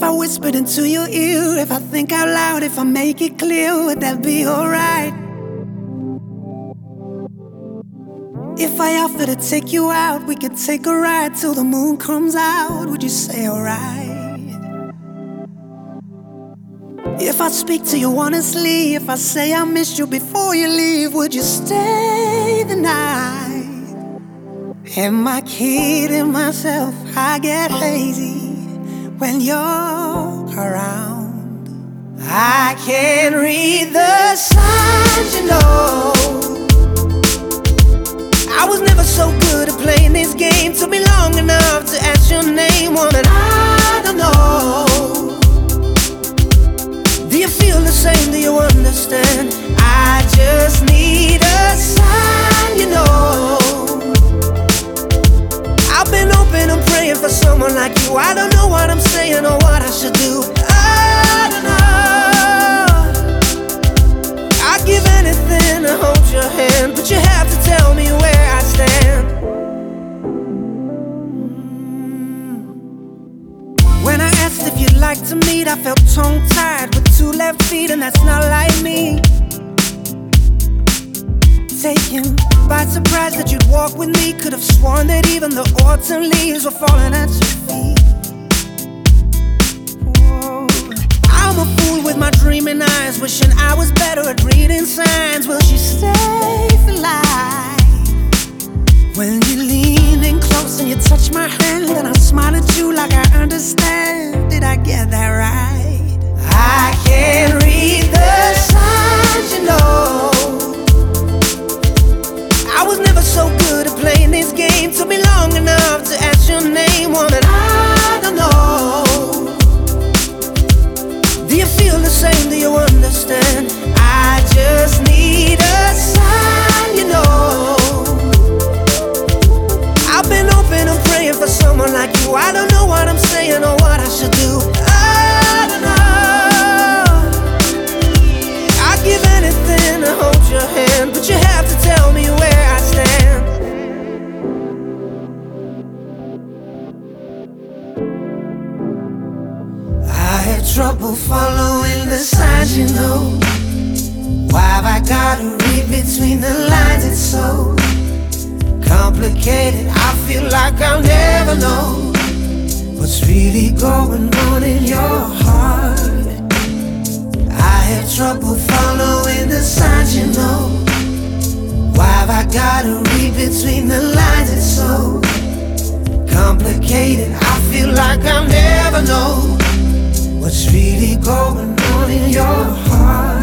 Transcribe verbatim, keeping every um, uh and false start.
If I whispered into your ear, if I think out loud, if I make it clear, would that be alright? If I offer to take you out, we could take a ride till the moon comes out, would you say alright? If I speak to you honestly, if I say I missed you before you leave, would you stay the night? Am I kidding myself? I get hazy when you're around. I can't read the signs, you know. I was never so good at playing this game. Took me long enough to ask your name, woman, I don't know. Do you feel the same? Do you understand? I just need a sign, you know. I've been hoping and praying for someone like you. I don't know what I'm saying or what I should do. I don't know. I'd give anything to hold your hand, but you have to tell me where I stand. When I asked if you'd like to meet, I felt tongue-tied with two left feet, and that's not like me. Taken by surprise that you'd walk with me. Could have sworn that even the autumn leaves were falling at your feet. Whoa. I'm a fool with my dreaming eyes, wishing I was better at reading signs. Will she stay for life? When you lean in close and you touch my hand, and I smile at you like I understand. Did I get that right? I can't read the signs, you know. I was never so good at playing this game. Took me long enough to ask your name, woman, I don't know. Do you feel the same? Do you understand? I just need a sign, you know. I've been hoping and praying for someone like you. I don't know what I'm saying or what I should do. I don't know. I'd give anything to hold your hand, but you have to tell me where I stand. I had trouble following the signs, you know. Why have I gotta read between the lines? It's so complicated. I feel like I'll never know what's really going on in your heart. I have trouble following the signs, you know. Why have I gotta read between the lines? It's so complicated. I feel like I'll never know what's really going on in your heart.